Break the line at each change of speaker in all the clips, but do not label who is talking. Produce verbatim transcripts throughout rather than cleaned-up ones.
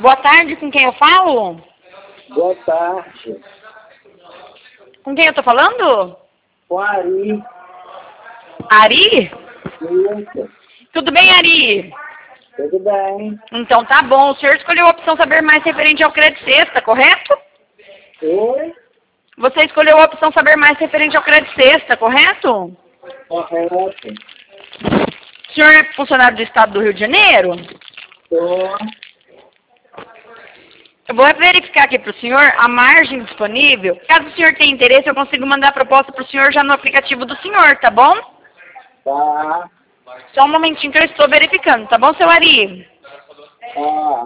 Boa tarde, com quem eu falo?
Boa tarde.
Com quem eu tô falando?
Com a Ari.
Ari?
Isso.
Tudo bem, Ari?
Tudo bem.
Então tá bom. O senhor escolheu a opção saber mais referente ao crédito sexta, correto?
Oi?
Você escolheu a opção saber mais referente ao crédito sexta, correto?
Correto.
O senhor é funcionário do estado do Rio de Janeiro?
Tô.
Eu vou verificar aqui para o senhor a margem disponível. Caso o senhor tenha interesse, eu consigo mandar a proposta para o senhor já no aplicativo do senhor, tá bom?
Tá.
Só um momentinho que eu estou verificando, tá bom, seu Ari?
Tá.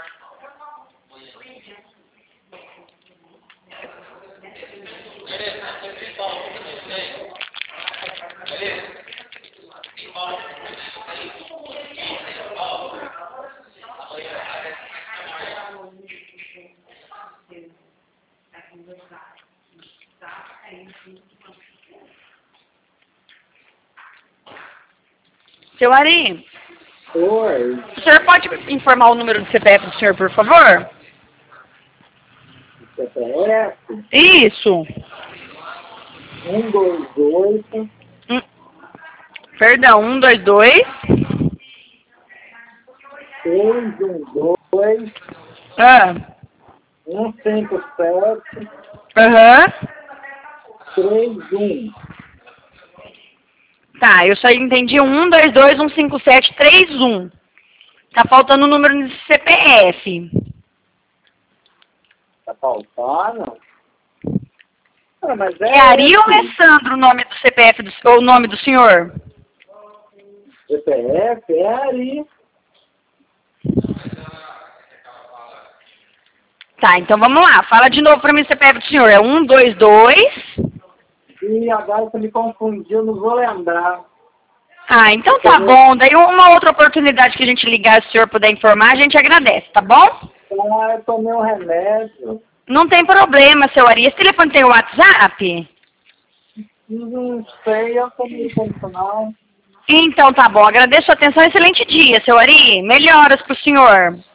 Seu Ari,
Oi.
o senhor pode informar o número do C P F do senhor, por favor?
C P F
Isso.
um dois oito
Hum, Perdão, um, dois, dois.
seis um dois
Ah,
um cinco sete
aham.
três um.
Tá, eu só entendi um, dois, dois, um, cinco, sete, três, um. Tá faltando o número do C P F.
Tá faltando? Ah, mas é,
É Ari ou
esse.
é Sandro o nome do C P F, do, ou o nome do senhor?
C P F é Ari.
Tá, então vamos lá. Fala de novo pra mim o C P F do senhor. É um, dois, dois.
E agora você me confundiu, não vou lembrar.
Ah, então tá bom. Daí uma outra oportunidade que a gente ligar, se o senhor puder informar, a gente agradece, tá bom?
Ah, eu tomei um remédio.
Não tem problema, seu Ari. Esse telefone tem o WhatsApp?
Não sei, eu tomei condicional.
Então tá bom. Agradeço a atenção. Excelente dia, seu Ari. Melhoras pro senhor.